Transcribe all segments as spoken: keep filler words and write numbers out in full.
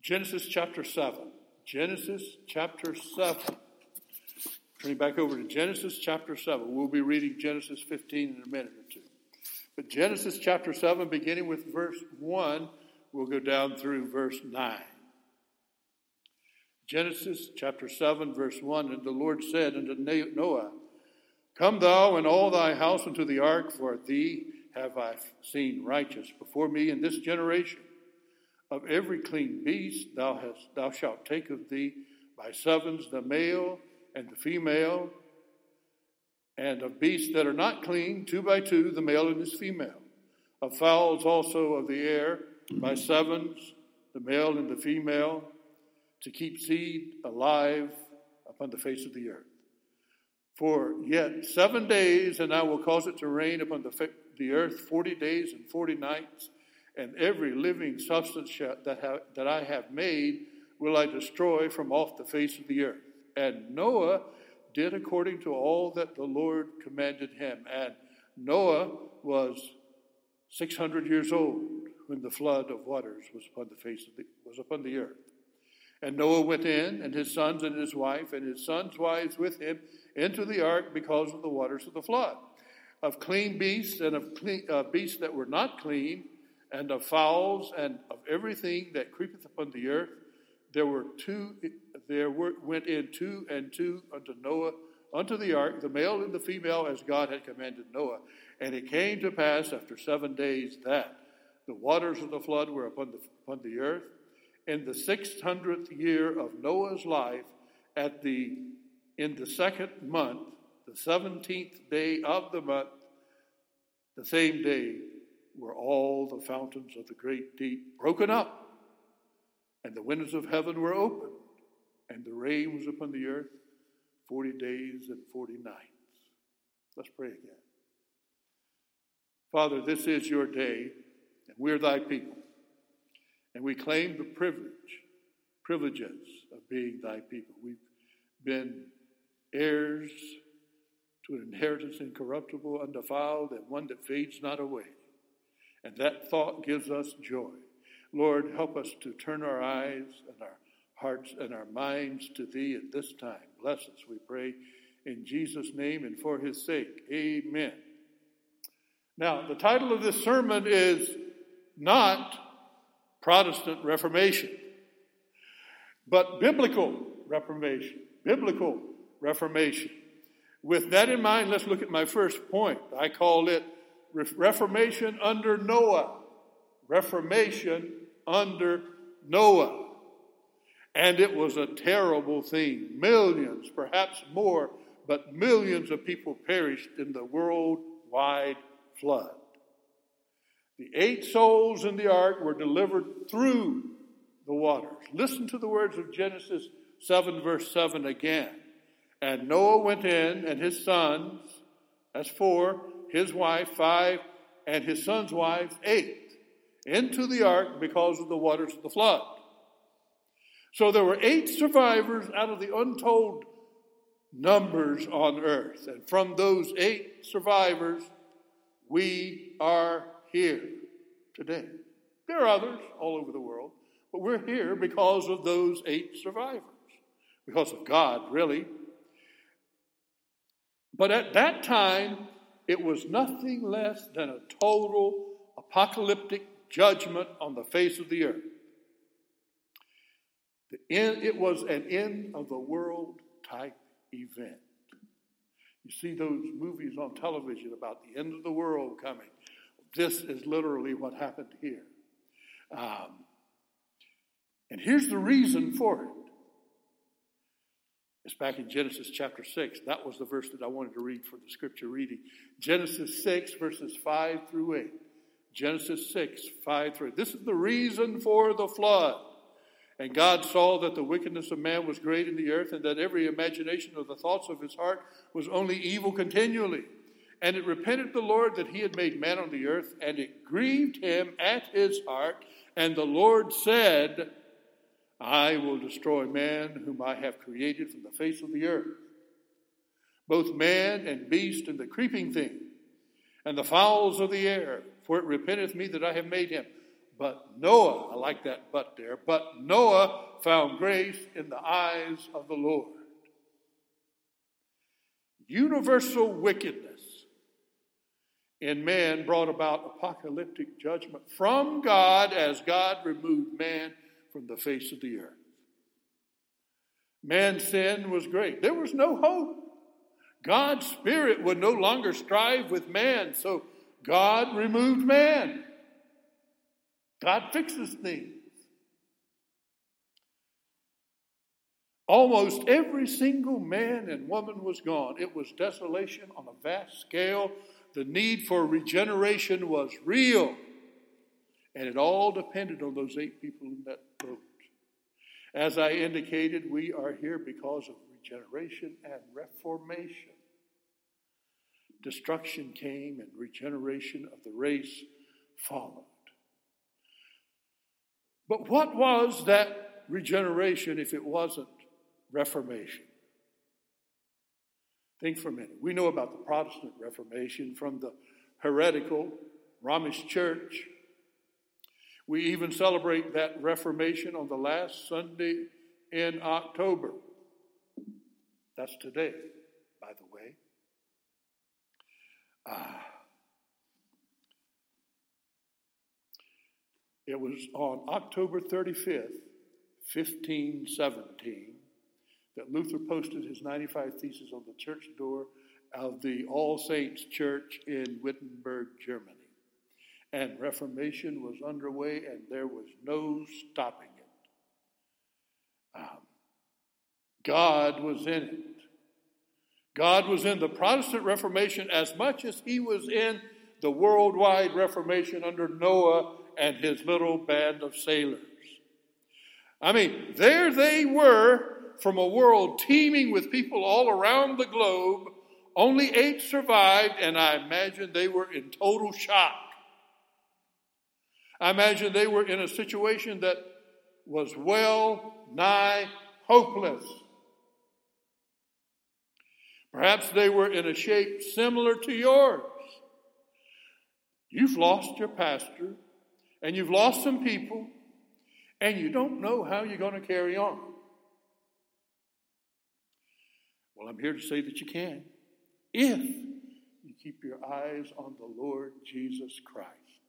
Genesis chapter seven. Genesis chapter seven. Turning back over to Genesis chapter seven. We'll be reading Genesis fifteen in a minute or two. But Genesis chapter seven, beginning with verse one, we'll go down through verse nine. Genesis chapter seven, verse one, and the Lord said unto Noah, Come thou and all thy house into the ark, for thee have I seen righteous before me in this generation. Of every clean beast thou hast thou shalt take of thee by sevens the male and the female, and of beasts that are not clean, two by two, the male and his female. Of fowls also of the air by sevens, the male and the female, to keep seed alive upon the face of the earth. For yet seven days, and I will cause it to rain upon the, fa- the earth forty days and forty nights, and every living substance shall, that, have, that I have made will I destroy from off the face of the earth. And Noah did according to all that the Lord commanded him. And Noah was six hundred years old when the flood of waters was upon the face of the, was upon the earth. And Noah went in, and his sons and his wife, and his sons' wives with him, into the ark because of the waters of the flood. Of clean beasts and of clean, uh, beasts that were not clean, and of fowls, and of everything that creepeth upon the earth, there were two. There were, went in two and two unto Noah unto the ark, the male and the female, as God had commanded Noah. And it came to pass after seven days that the waters of the flood were upon the upon the earth. In the six hundredth year of Noah's life, at the in the second month, the seventeenth day of the month, the same day, were all the fountains of the great deep broken up, and the windows of heaven were opened, and the rain was upon the earth forty days and forty nights. Let's pray again. Father, this is your day, and we're thy people, and we claim the privilege, privileges of being thy people. We've been heirs to an inheritance incorruptible, undefiled, and one that fades not away. And that thought gives us joy. Lord, help us to turn our eyes and our hearts and our minds to thee at this time. Bless us, we pray, in Jesus' name and for his sake. Amen. Now, the title of this sermon is not Protestant Reformation, but Biblical Reformation. Biblical Reformation. With that in mind, let's look at my first point. I call it Reformation under Noah. Reformation under Noah. And it was a terrible thing. Millions, perhaps more, but millions of people perished in the worldwide flood. The eight souls in the ark were delivered through the waters. Listen to the words of Genesis seven, verse seven again. And Noah went in, and his sons, that's four, his wife, five, and his son's wife, eight, into the ark because of the waters of the flood. So there were eight survivors out of the untold numbers on earth. And from those eight survivors, we are here today. There are others all over the world, but we're here because of those eight survivors. Because of God, really. But at that time, it was nothing less than a total apocalyptic judgment on the face of the earth. The end, it was an end of the world type event. You see those movies on television about the end of the world coming. This is literally what happened here. Um, and here's the reason for it. It's back in Genesis chapter six. That was the verse that I wanted to read for the scripture reading. Genesis six, verses five through eight. Genesis six, five through eight. This is the reason for the flood. And God saw that the wickedness of man was great in the earth, and that every imagination of the thoughts of his heart was only evil continually. And it repented the Lord that he had made man on the earth, and it grieved him at his heart. And the Lord said, I will destroy man whom I have created from the face of the earth, both man and beast and the creeping thing, and the fowls of the air, for it repenteth me that I have made him. but Noah, I like that but there, but Noah found grace in the eyes of the Lord. Universal wickedness in man brought about apocalyptic judgment from God as God removed man from the face of the earth. Man's sin was great. There was no hope. God's Spirit would no longer strive with man, so God removed man. God fixes things. Almost every single man and woman was gone. It was desolation on a vast scale. The need for regeneration was real. And it all depended on those eight people in that boat. As I indicated, we are here because of regeneration and reformation. Destruction came and regeneration of the race followed. But what was that regeneration if it wasn't reformation? Think for a minute. We know about the Protestant Reformation from the heretical Romish Church. We even celebrate that Reformation on the last Sunday in October. That's today, by the way. Ah. It was on October thirty-fifth, fifteen seventeen, that Luther posted his ninety-five Theses on the church door of the All Saints Church in Wittenberg, Germany. And Reformation was underway, and there was no stopping it. Um, God was in it. God was in the Protestant Reformation as much as he was in the worldwide Reformation under Noah and his little band of sailors. I mean, there they were from a world teeming with people all around the globe. Only eight survived, and I imagine they were in total shock. I imagine they were in a situation that was well nigh hopeless. Perhaps they were in a shape similar to yours. You've lost your pastor, and you've lost some people, and you don't know how you're going to carry on. Well, I'm here to say that you can, if you keep your eyes on the Lord Jesus Christ.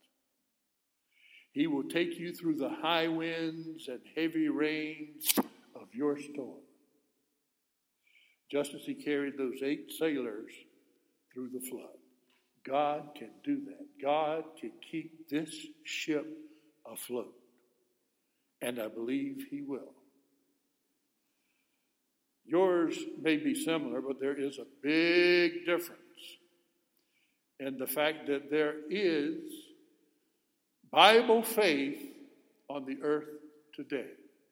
He will take you through the high winds and heavy rains of your storm, just as he carried those eight sailors through the flood. God can do that. God can keep this ship afloat. And I believe he will. Yours may be similar, but there is a big difference in the fact that there is Bible faith on the earth today.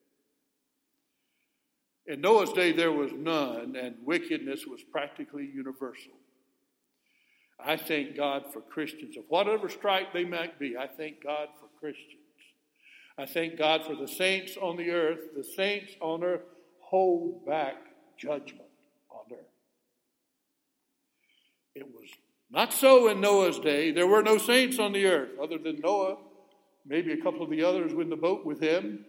In Noah's day, there was none, and wickedness was practically universal. I thank God for Christians of whatever stripe they might be. I thank God for Christians. I thank God for the saints on the earth. The saints on earth hold back judgment on earth. It was not so in Noah's day. There were no saints on the earth other than Noah, maybe a couple of the others in the boat with him.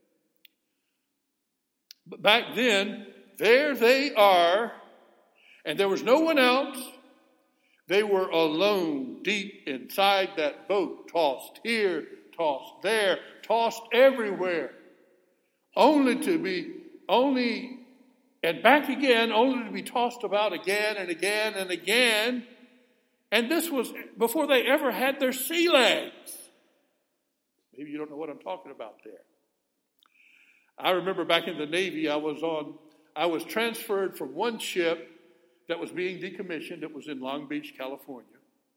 But back then, there they are, and there was no one else. They were alone deep inside that boat, tossed here, tossed there, tossed everywhere, only to be, only, and back again, only to be tossed about again and again and again. And this was before they ever had their sea legs. Maybe you don't know what I'm talking about there. I remember back in the Navy, I was on, I was transferred from one ship that was being decommissioned. It was in Long Beach, California.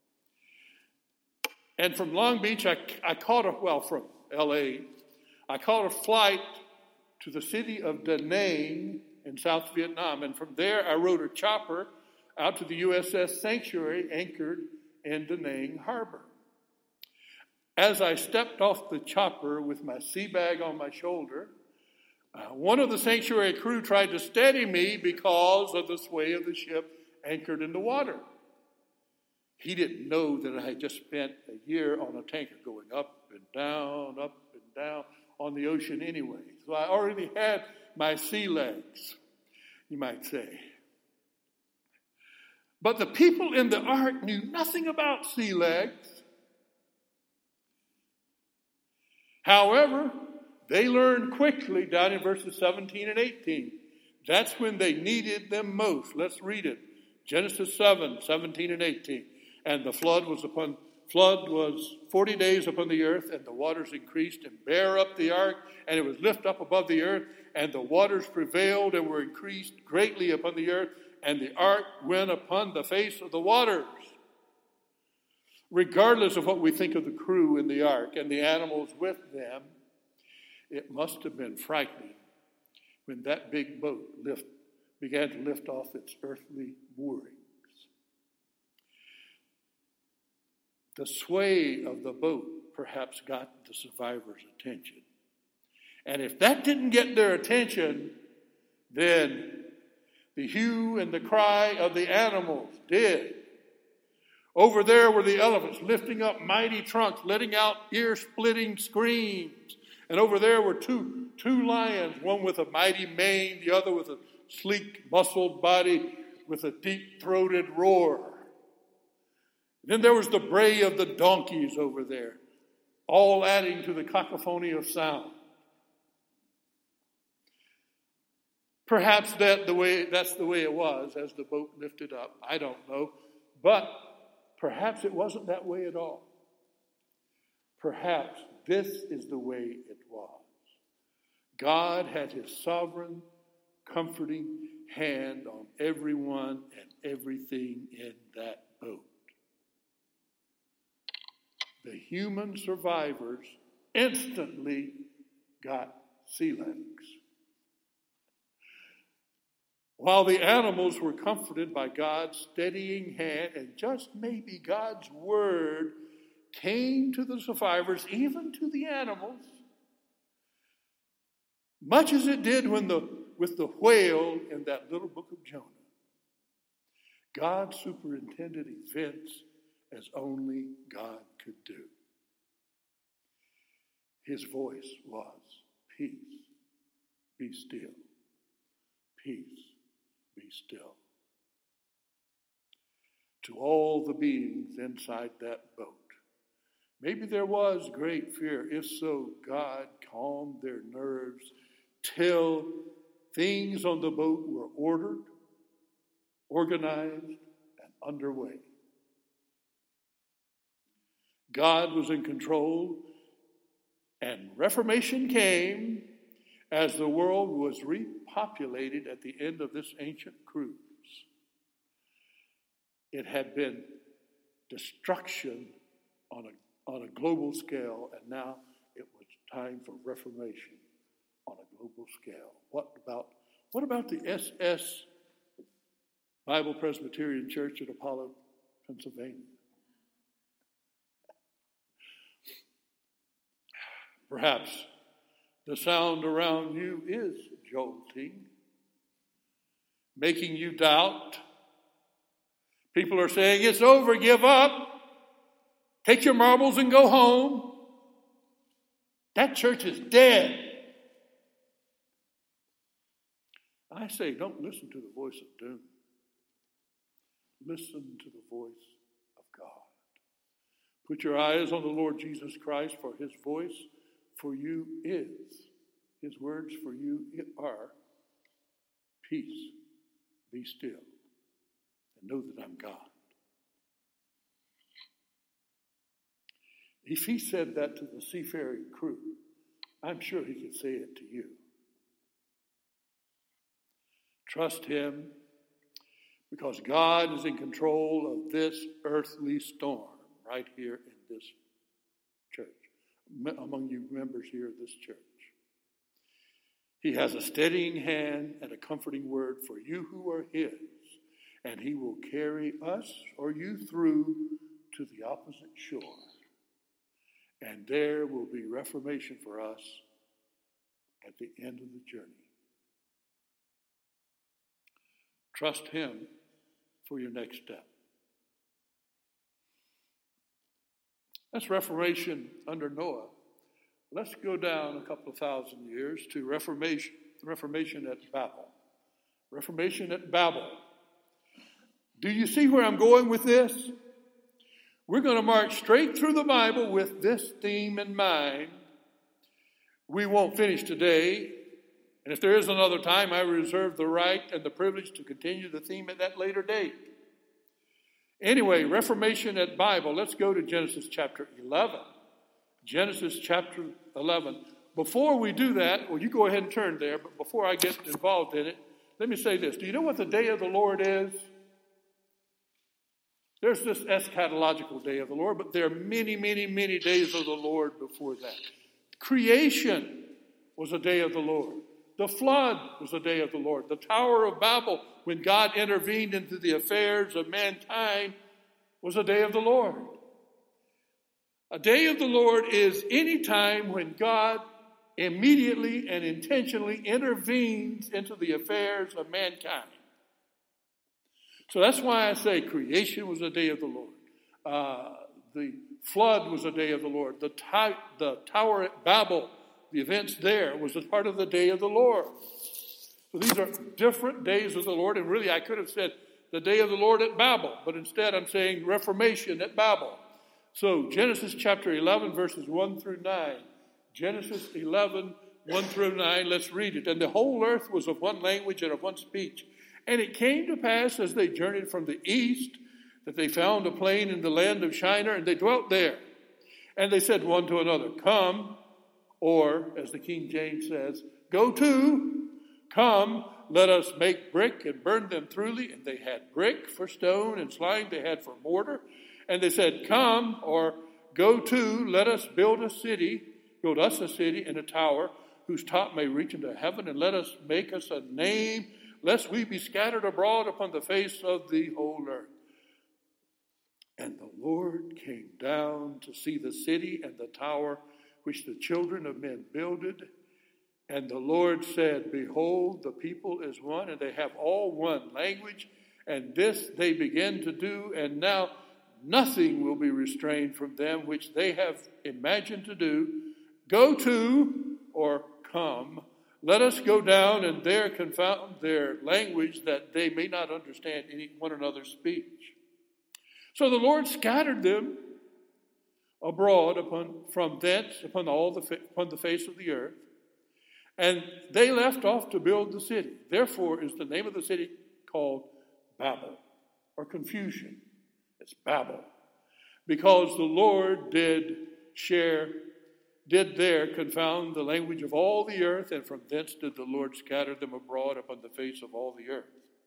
And from Long Beach, I, I caught a, well, from L A, I caught a flight to the city of Da Nang in South Vietnam. And from there, I rode a chopper out to the U S S Sanctuary anchored in Da Nang Harbor. As I stepped off the chopper with my sea bag on my shoulder, uh, one of the sanctuary crew tried to steady me because of the sway of the ship anchored in the water. He didn't know that I had just spent a year on a tanker going up and down, up and down on the ocean anyway. So I already had my sea legs, you might say. But the people in the ark knew nothing about sea legs. However, they learned quickly down in verses seventeen and eighteen. That's when they needed them most. Let's read it. Genesis seven, seventeen and eighteen. And the flood was upon flood was forty days upon the earth, and the waters increased and bare up the ark, and it was lifted up above the earth, and the waters prevailed and were increased greatly upon the earth, and the ark went upon the face of the waters. Regardless of what we think of the crew in the ark and the animals with them, it must have been frightening when that big boat lift, began to lift off its earthly moorings. The sway of the boat perhaps got the survivors' attention. And if that didn't get their attention, then the hue and the cry of the animals did. Over there were the elephants lifting up mighty trunks, letting out ear-splitting screams. And over there were two, two lions, one with a mighty mane, the other with a sleek, muscled body with a deep-throated roar. Then there was the bray of the donkeys over there, all adding to the cacophony of sound. Perhaps that the way that's the way it was as the boat lifted up. I don't know. But perhaps it wasn't that way at all. Perhaps this is the way it was. God had his sovereign, comforting hand on everyone and everything in that boat. The human survivors instantly got sea legs, while the animals were comforted by God's steadying hand, and just maybe God's word came to the survivors, even to the animals, much as it did when the, with the whale in that little book of Jonah. God superintended events as only God could do. His voice was, peace, be still. Peace, be still. To all the beings inside that boat. Maybe there was great fear. If so, God calmed their nerves till things on the boat were ordered, organized, and underway. God was in control, and Reformation came as the world was repopulated at the end of this ancient cruise. It had been destruction on a, on a global scale, and now it was time for reformation on a global scale. What about, what about the S S Bible Presbyterian Church at Apollo, Pennsylvania? Perhaps the sound around you is jolting, making you doubt. People are saying, it's over, give up. Take your marbles and go home. That church is dead. I say, don't listen to the voice of doom. Listen to the voice of God. Put your eyes on the Lord Jesus Christ, for his voice for you is, his words for you are, peace, be still, and know that I'm God. If he said that to the seafaring crew, I'm sure he could say it to you. Trust him, because God is in control of this earthly storm right here in this church, among you members here of this church. He has a steadying hand and a comforting word for you who are his, and he will carry us or you through to the opposite shore. And there will be reformation for us at the end of the journey. Trust him for your next step. That's Reformation under Noah. Let's go down a couple of thousand years to Reformation, Reformation at Babel. Reformation at Babel. Do you see where I'm going with this? We're going to march straight through the Bible with this theme in mind. We won't finish today, and if there is another time, I reserve the right and the privilege to continue the theme at that later date. Anyway, Reformation at Bible. Let's go to Genesis chapter eleven. Genesis chapter eleven. Before we do that, well, you go ahead and turn there, but before I get involved in it, let me say this. Do you know what the day of the Lord is? There's this eschatological day of the Lord, but there are many, many, many days of the Lord before that. Creation was a day of the Lord. The flood was a day of the Lord. The Tower of Babel, when God intervened into the affairs of mankind, was a day of the Lord. A day of the Lord is any time when God immediately and intentionally intervenes into the affairs of mankind. So that's why I say creation was a day of the Lord. Uh, the flood was a day of the Lord. The, ti- the Tower at Babel, the events there, was a part of the day of the Lord. So these are different days of the Lord. And really, I could have said the day of the Lord at Babel. But instead, I'm saying Reformation at Babel. So Genesis chapter eleven, verses one through nine. Genesis eleven, one through nine. Let's read it. And the whole earth was of one language and of one speech. And it came to pass as they journeyed from the east that they found a plain in the land of Shinar, and they dwelt there. And they said one to another, come, or as the King James says, go to, come, let us make brick and burn them thoroughly. And they had brick for stone and slime they had for mortar. And they said, come, or go to, let us build a city, build us a city and a tower whose top may reach into heaven, and let us make us a name, lest we be scattered abroad upon the face of the whole earth. And the Lord came down to see the city and the tower which the children of men builded. And the Lord said, behold, the people is one, and they have all one language, and this they begin to do, and now nothing will be restrained from them which they have imagined to do. Go to, or come, let us go down and there confound their language, that they may not understand any one another's speech. So the Lord scattered them abroad upon from thence upon all the upon the face of the earth, and they left off to build the city. Therefore is the name of the city called Babel, or confusion. It's Babel, because the Lord did share. did there confound the language of all the earth, and from thence did the Lord scatter them abroad upon the face of all the earth.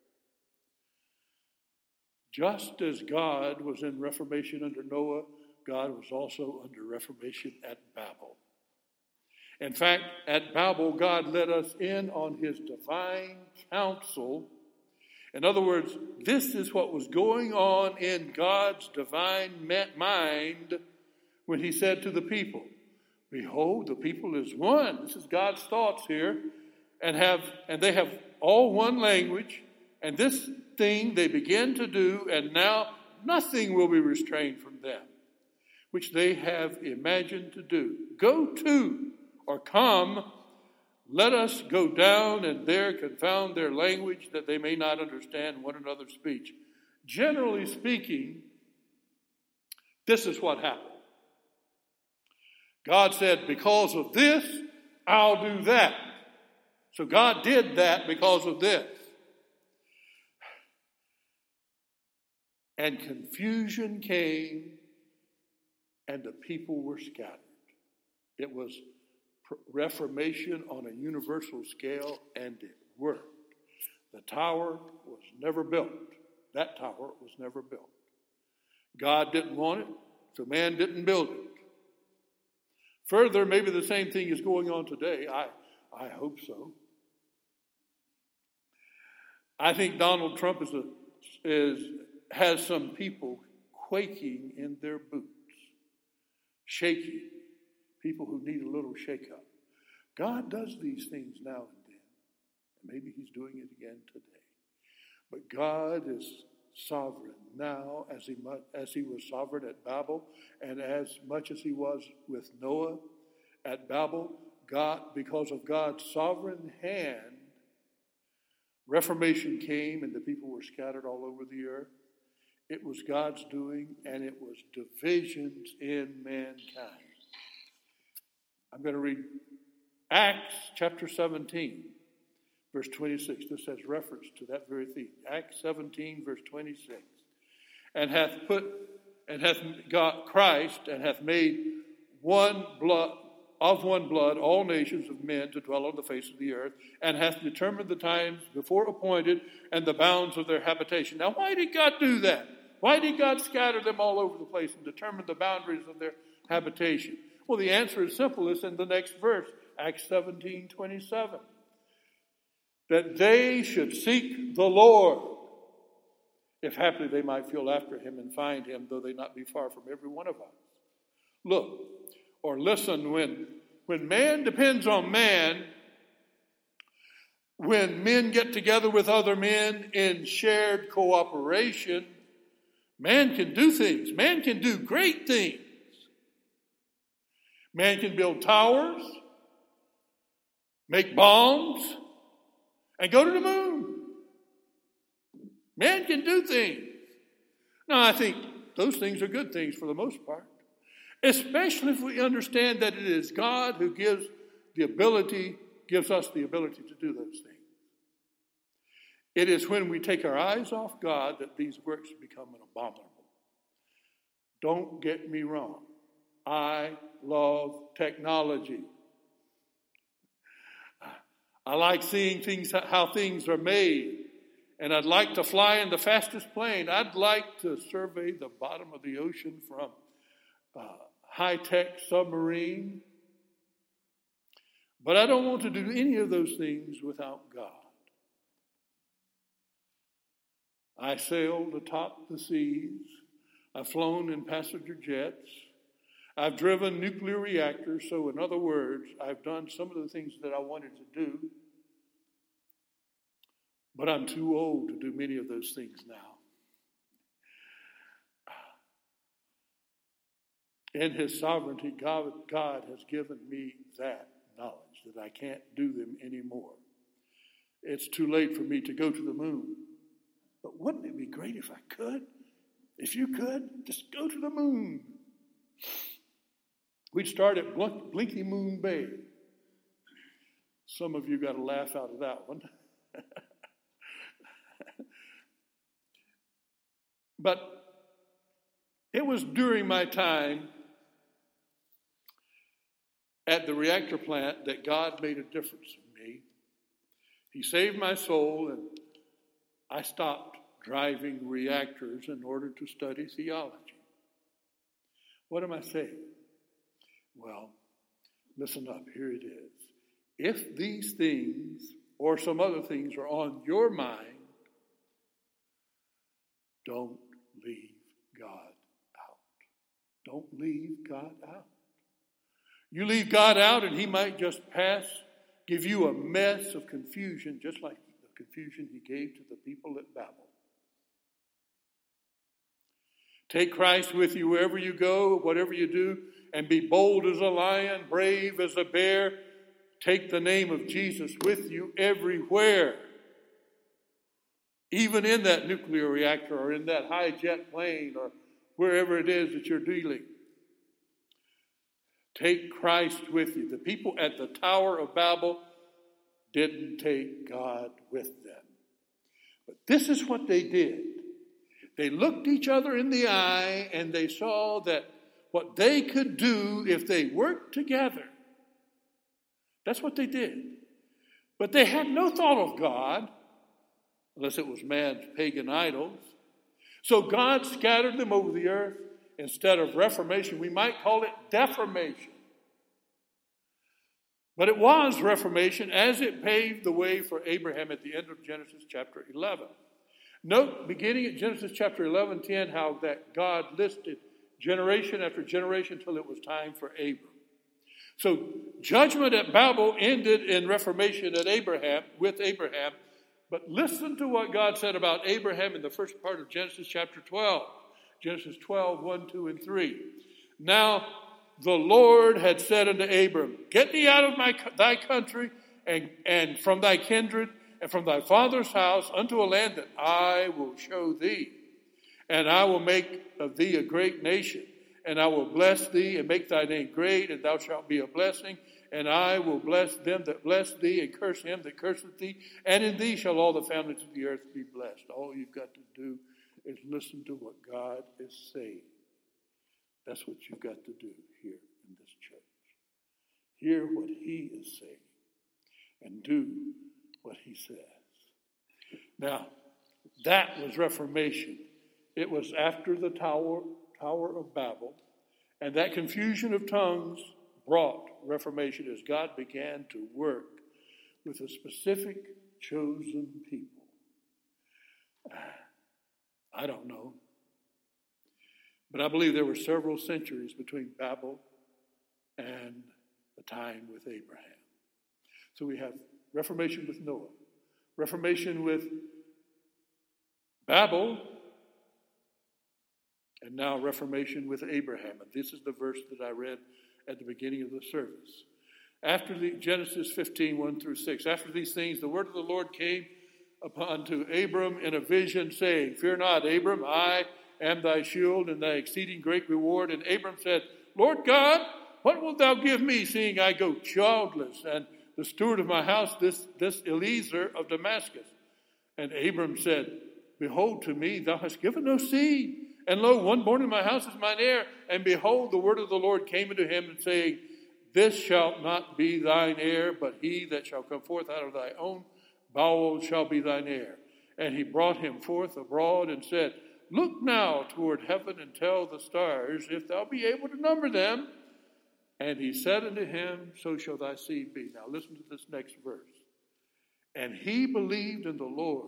Just as God was in Reformation under Noah, God was also under Reformation at Babel. In fact, at Babel, God let us in on his divine counsel. In other words, this is what was going on in God's divine mind when he said to the people, behold, the people is one. This is God's thoughts here. And have and they have all one language. And this thing they begin to do, and now nothing will be restrained from them, which they have imagined to do. Go to, or come, let us go down and there confound their language, that they may not understand one another's speech. Generally speaking, this is what happened. God said, because of this, I'll do that. So God did that because of this. And confusion came, and the people were scattered. It was Reformation on a universal scale, and it worked. The tower was never built. That tower was never built. God didn't want it, so man didn't build it. Further, maybe the same thing is going on today. I, I hope so. I think Donald Trump is a, is has some people quaking in their boots, shaking, people who need a little shake-up. God does these things now and then, and maybe he's doing it again today. But God is sovereign now as he, mu- as he was sovereign at Babel, and as much as he was with Noah at Babel. God, because of God's sovereign hand, Reformation came and the people were scattered all over the earth. It was God's doing, and it was divisions in mankind. I'm going to read Acts chapter seventeen, verse twenty-six. This has reference to that very theme. Acts seventeen, verse twenty-six. And hath put, and hath got Christ, and hath made one blood, of one blood, all nations of men to dwell on the face of the earth, and hath determined the times before appointed and the bounds of their habitation. Now, why did God do that? Why did God scatter them all over the place and determine the boundaries of their habitation? Well, the answer is simple. It's in the next verse, Acts seventeen twenty-seven. That they should seek the Lord, if haply they might feel after him and find him, though they not be far from every one of us. Look, or listen, when, when man depends on man, when men get together with other men in shared cooperation, man can do things. Man can do great things. Man can build towers, make bombs, and go to the moon. Man can do things. Now, I think those things are good things for the most part, especially if we understand that it is God who gives the ability, gives us the ability to do those things. It is when we take our eyes off God that these works become an abominable. Don't get me wrong. I love technology. I like seeing things, how things are made. And I'd like to fly in the fastest plane. I'd like to survey the bottom of the ocean from a high-tech submarine. But I don't want to do any of those things without God. I sailed atop the seas. I've flown in passenger jets. I've driven nuclear reactors. So in other words, I've done some of the things that I wanted to do. But I'm too old to do many of those things now. In his sovereignty, God, God has given me that knowledge that I can't do them anymore. It's too late for me to go to the moon. But wouldn't it be great if I could? If you could, just go to the moon. We'd start at Blinky Moon Bay. Some of you got a laugh out of that one. But it was during my time at the reactor plant that God made a difference in me. He saved my soul, and I stopped driving reactors in order to study theology. What am I saying? Well, listen up. Here it is. If these things or some other things are on your mind, don't leave God out. Don't leave God out. You leave God out and he might just pass, give you a mess of confusion, just like the confusion he gave to the people at Babel. Take Christ with you wherever you go, whatever you do, and be bold as a lion, brave as a bear. Take the name of Jesus with you everywhere. Even in that nuclear reactor or in that high jet plane or wherever it is that you're dealing. Take Christ with you. The people at the Tower of Babel didn't take God with them. But this is what they did. They looked each other in the eye and they saw that what they could do if they worked together. That's what they did. But they had no thought of God, unless it was man's pagan idols. So God scattered them over the earth. Instead of reformation, we might call it deformation. But it was reformation as it paved the way for Abraham at the end of Genesis chapter eleven. Note, beginning at Genesis chapter eleven ten, how that God listed generation after generation till it was time for Abram. So judgment at Babel ended in reformation at Abraham, with Abraham. But listen to what God said about Abraham in the first part of Genesis chapter twelve. Genesis twelve, one, two, and three. Now the Lord had said unto Abram, get thee out of my, thy country and, and from thy kindred and from thy father's house unto a land that I will show thee. And I will make of thee a great nation, and I will bless thee and make thy name great, and thou shalt be a blessing. And I will bless them that bless thee, and curse him that curseth thee. And in thee shall all the families of the earth be blessed. All you've got to do is listen to what God is saying. That's what you've got to do here in this church. Hear what he is saying and do what he says. Now, that was Reformation. It was after the Tower, Tower of Babel, and that confusion of tongues brought Reformation as God began to work with a specific chosen people. I don't know. But I believe there were several centuries between Babel and the time with Abraham. So we have Reformation with Noah, Reformation with Babel, and now Reformation with Abraham. And this is the verse that I read at the beginning of the service. After the Genesis fifteen, one through six, after these things, the word of the Lord came upon to Abram in a vision, saying, fear not, Abram, I am thy shield and thy exceeding great reward. And Abram said, Lord God, what wilt thou give me, seeing I go childless, and the steward of my house, this, this Eliezer of Damascus? And Abram said, behold, to me thou hast given no seed, and lo, one born in my house is mine heir. And behold, the word of the Lord came unto him, and saying, this shall not be thine heir, but he that shall come forth out of thy own bowels shall be thine heir. And he brought him forth abroad and said, look now toward heaven and tell the stars, if thou be able to number them. And he said unto him, so shall thy seed be. Now listen to this next verse. And he believed in the Lord,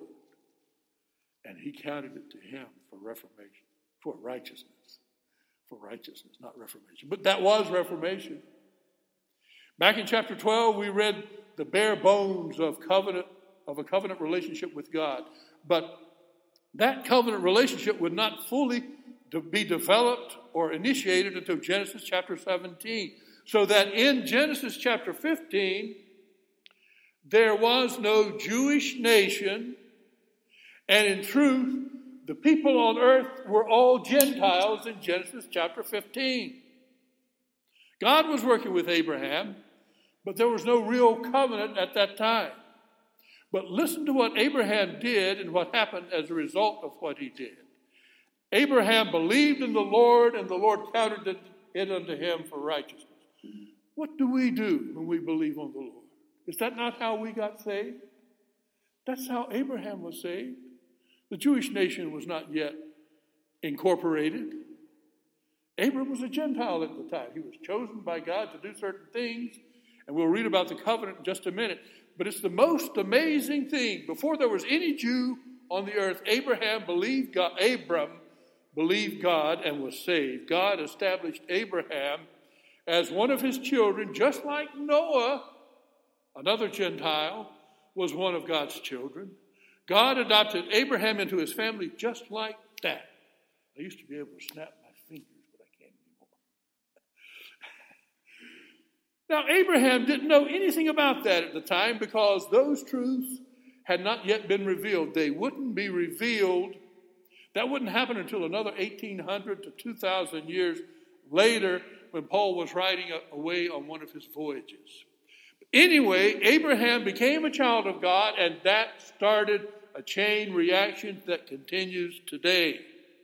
and he counted it to him for reformation, for righteousness. For righteousness, not reformation. But that was reformation. Back in chapter twelve, we read the bare bones of covenant, of a covenant relationship with God. But that covenant relationship would not fully be developed or initiated until Genesis chapter seventeen. So that in Genesis chapter fifteen, there was no Jewish nation, and in truth, the people on earth were all Gentiles in Genesis chapter fifteen. God was working with Abraham, but there was no real covenant at that time. But listen to what Abraham did and what happened as a result of what he did. Abraham believed in the Lord, and the Lord counted it unto him for righteousness. What do we do when we believe on the Lord? Is that not how we got saved? That's how Abraham was saved. The Jewish nation was not yet incorporated. Abram was a Gentile at the time. He was chosen by God to do certain things, and we'll read about the covenant in just a minute. But it's the most amazing thing. Before there was any Jew on the earth, Abraham believed God. Abram believed God and was saved. God established Abraham as one of his children, just like Noah, another Gentile, was one of God's children. God adopted Abraham into his family just like that. I used to be able to snap my fingers, but I can't anymore. Now, Abraham didn't know anything about that at the time because those truths had not yet been revealed. They wouldn't be revealed. That wouldn't happen until another eighteen hundred to two thousand years later when Paul was riding away on one of his voyages. Anyway, Abraham became a child of God, and that started a chain reaction that continues today.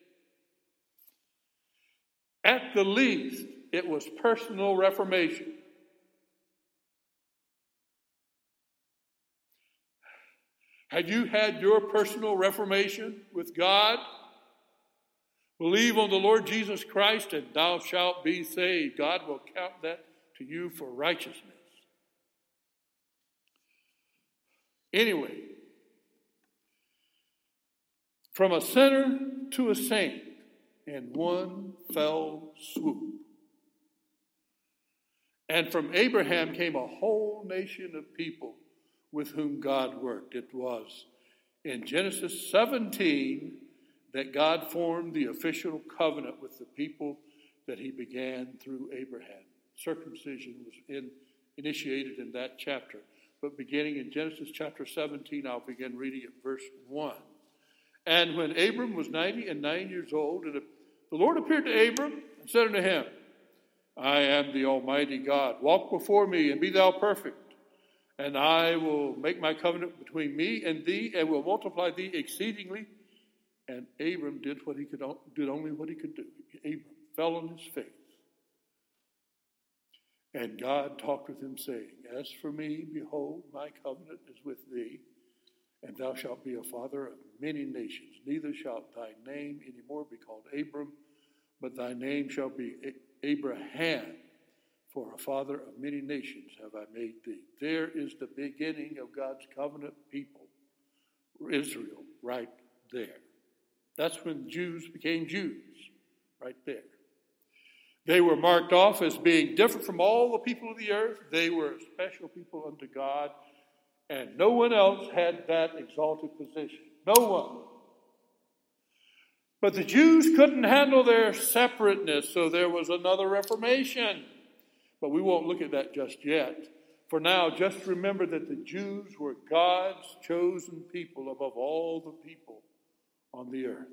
At the least, it was personal reformation. Have you had your personal reformation with God? Believe on the Lord Jesus Christ, and thou shalt be saved. God will count that to you for righteousness. Anyway, from a sinner to a saint in one fell swoop. And from Abraham came a whole nation of people with whom God worked. It was in Genesis seventeen that God formed the official covenant with the people that he began through Abraham. Circumcision was in, initiated in that chapter. But beginning in Genesis chapter seventeen, I'll begin reading at verse one. And when Abram was ninety and nine years old, and the Lord appeared to Abram and said unto him, I am the Almighty God. Walk before me and be thou perfect. And I will make my covenant between me and thee, and will multiply thee exceedingly. And Abram did what he could, did only what he could do. Abram fell on his face. And God talked with him, saying, As for me, behold, my covenant is with thee, and thou shalt be a father of many nations. Neither shalt thy name any more be called Abram, but thy name shall be Abraham. For a father of many nations have I made thee. There is the beginning of God's covenant people, Israel, right there. That's when Jews became Jews, right there. They were marked off as being different from all the people of the earth. They were a special people unto God, and no one else had that exalted position. No one. But the Jews couldn't handle their separateness, so there was another Reformation. But we won't look at that just yet. For now, just remember that the Jews were God's chosen people above all the people on the earth.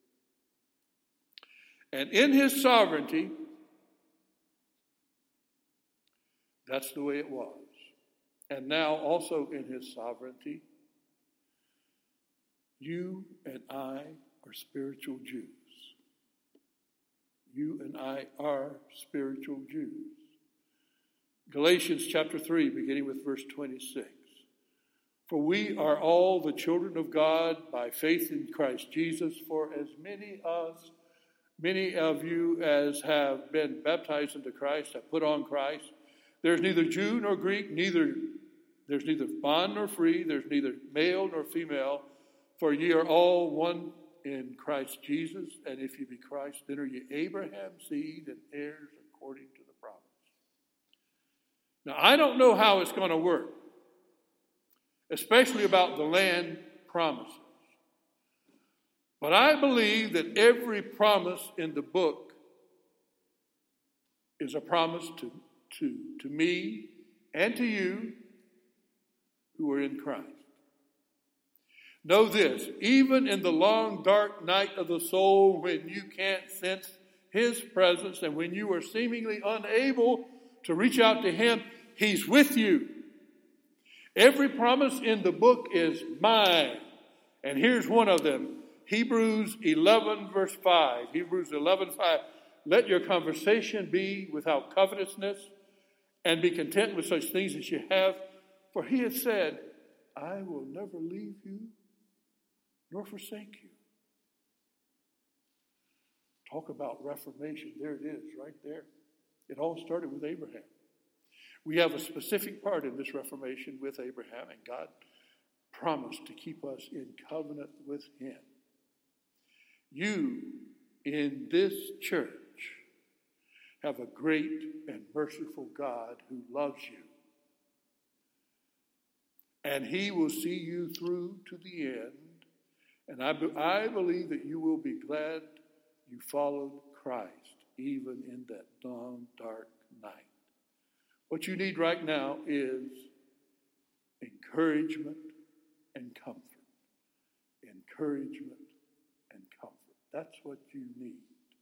And in his sovereignty, that's the way it was. And now also in his sovereignty, you and I are spiritual Jews. You and I are spiritual Jews. Galatians chapter three, beginning with verse twenty-six. For we are all the children of God by faith in Christ Jesus. For as many of us, many of you as have been baptized into Christ have put on Christ. There's neither Jew nor Greek, neither there's neither bond nor free, there's neither male nor female, for ye are all one in Christ Jesus. And if ye be Christ, then are ye Abraham's seed and heirs according to the promise. Now, I don't know how it's going to work, especially about the land promises. But I believe that every promise in the book is a promise to, to, to me and to you who are in Christ. Know this, even in the long, dark night of the soul, when you can't sense his presence and when you are seemingly unable to reach out to him, he's with you. Every promise in the book is mine. And here's one of them. Hebrews eleven, verse five. Hebrews eleven, five. Let your conversation be without covetousness, and be content with such things as you have. For he has said, I will never leave you nor forsake you. Talk about reformation. There it is, right there. It all started with Abraham. We have a specific part in this reformation with Abraham, and God promised to keep us in covenant with him. You in this church have a great and merciful God who loves you. And he will see you through to the end. And I, be, I believe that you will be glad you followed Christ, even in that long, dark night. What you need right now is encouragement and comfort. Encouragement and comfort. That's what you need.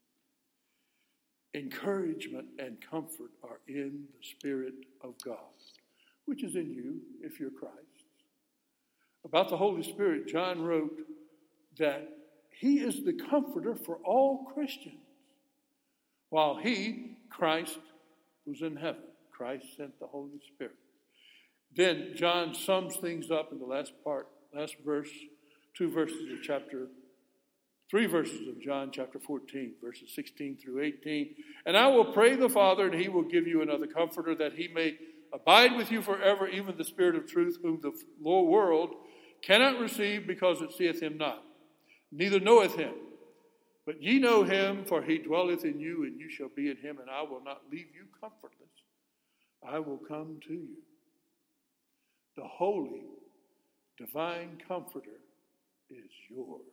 Encouragement and comfort are in the Spirit of God, which is in you if you're Christ. About the Holy Spirit, John wrote that he is the comforter for all Christians. While he, Christ, was in heaven. Christ sent the Holy Spirit. Then John sums things up in the last part, last verse, two verses of chapter, three verses of John chapter fourteen, verses sixteen through eighteen. And I will pray the Father, and he will give you another comforter, that he may abide with you forever, even the Spirit of truth, whom the world cannot receive, because it seeth him not, neither knoweth him. But ye know him, for he dwelleth in you, and you shall be in him, and I will not leave you comfortless. I will come to you. The holy, divine comforter is yours.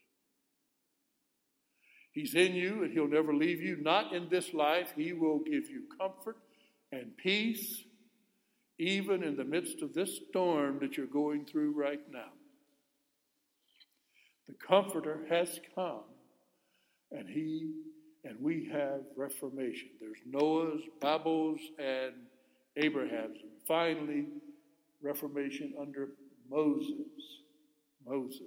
He's in you and he'll never leave you. Not in this life. He will give you comfort and peace, even in the midst of this storm that you're going through right now. The Comforter has come, and he and we have reformation. There's Noah's, Babel's, and Abraham's. And finally, reformation under Moses. Moses.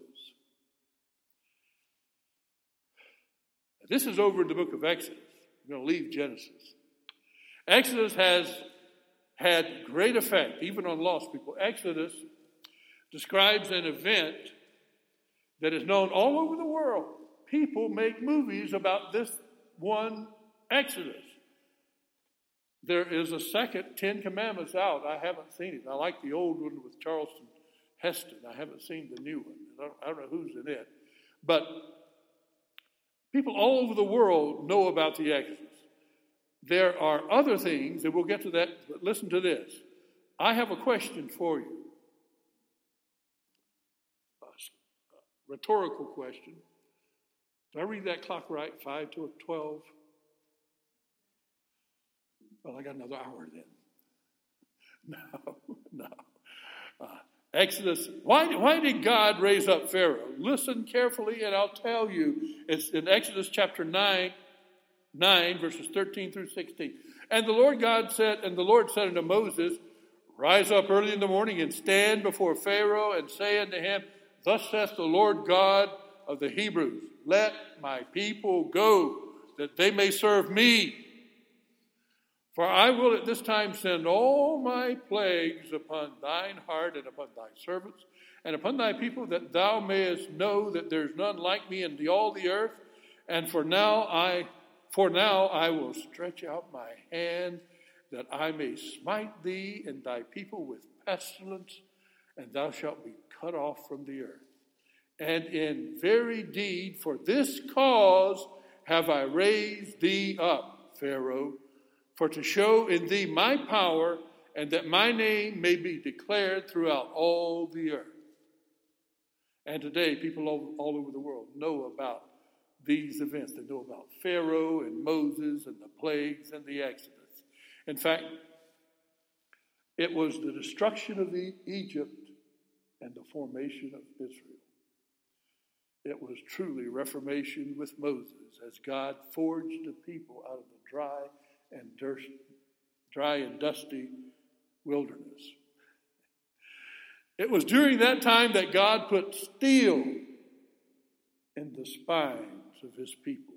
This is over in the book of Exodus. We're going to leave Genesis. Exodus has had great effect, even on lost people. Exodus describes an event that is known all over the world. People make movies about this one Exodus. There is a second Ten Commandments out. I haven't seen it. I like the old one with Charlton Heston. I haven't seen the new one. I don't, I don't know who's in it. But people all over the world know about the Exodus. There are other things, and we'll get to that, but listen to this. I have a question for you. A rhetorical question. Did I read that clock right? Five to twelve? Well, I got another hour then. No, no. Uh, Exodus, why, why did God raise up Pharaoh? Listen carefully and I'll tell you. It's in Exodus chapter nine, nine, verses thirteen through sixteen. And the Lord God said, and the Lord said unto Moses, rise up early in the morning and stand before Pharaoh and say unto him, thus saith the Lord God of the Hebrews, let my people go, that they may serve me. For I will at this time send all my plagues upon thine heart and upon thy servants and upon thy people, that thou mayest know that there is none like me in the, all the earth. And for now I, for now I will stretch out my hand, that I may smite thee and thy people with pestilence, and thou shalt be cut off from the earth. And in very deed, for this cause have I raised thee up, Pharaoh, for to show in thee my power, and that my name may be declared throughout all the earth. And today, people all, all over the world know about these events. They know about Pharaoh and Moses and the plagues and the Exodus. In fact, it was the destruction of the Egypt and the formation of Israel. It was truly reformation with Moses as God forged the people out of the dry and durst, dry and dusty wilderness. It was during that time that God put steel in the spines of his people.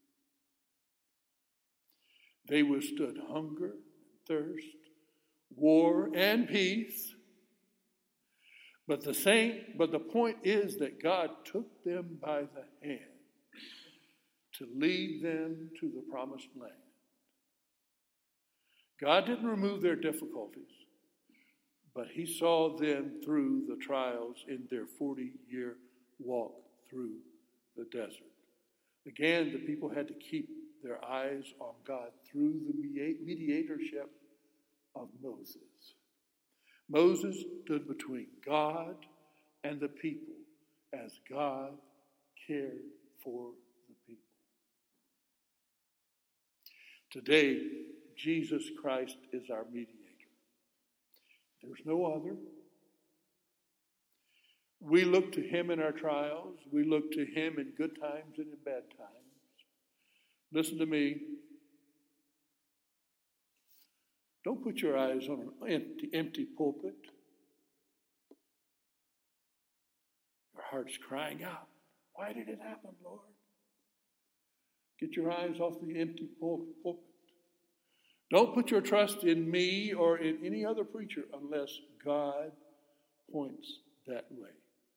They withstood hunger, thirst, war, and peace. But the same, but the point is that God took them by the hand to lead them to the promised land. God didn't remove their difficulties, but he saw them through the trials in their forty-year walk through the desert. Again, the people had to keep their eyes on God through the mediatorship of Moses. Moses stood between God and the people as God cared for the people. Today, Jesus Christ is our mediator. There's no other. We look to him in our trials. We look to him in good times and in bad times. Listen to me. Don't put your eyes on an empty, empty pulpit. Your heart's crying out, why did it happen, Lord? Get your eyes off the empty pulpit. Don't put your trust in me or in any other preacher unless God points that way.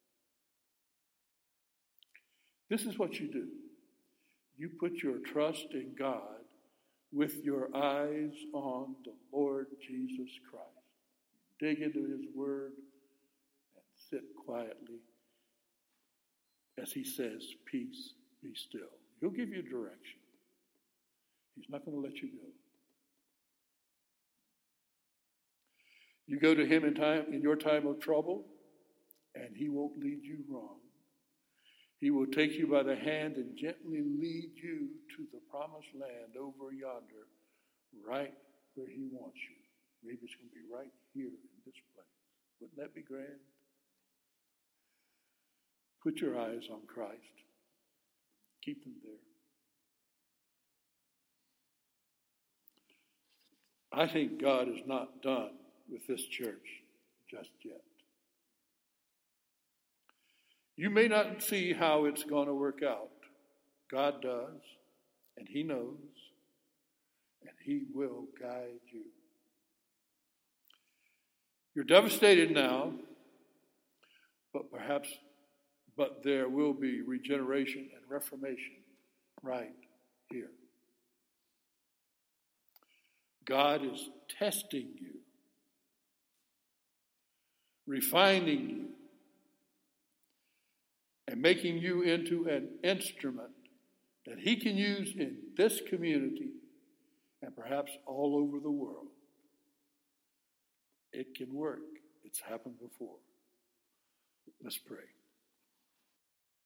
This is what you do. You put your trust in God with your eyes on the Lord Jesus Christ. Dig into his word and sit quietly as he says, peace, be still. He'll give you direction. He's not going to let you go. You go to him in time in your time of trouble, and he won't lead you wrong. He will take you by the hand and gently lead you to the promised land over yonder, right where he wants you. Maybe it's going to be right here in this place. Wouldn't that be grand? Put your eyes on Christ. Keep them there. I think God is not done with this church just yet. You may not see how it's going to work out. God does, and he knows, and he will guide you. You're devastated now, but perhaps, but there will be regeneration and reformation right here. God is testing you, refining you, and making you into an instrument that he can use in this community and perhaps all over the world. It can work. It's happened before. Let's pray.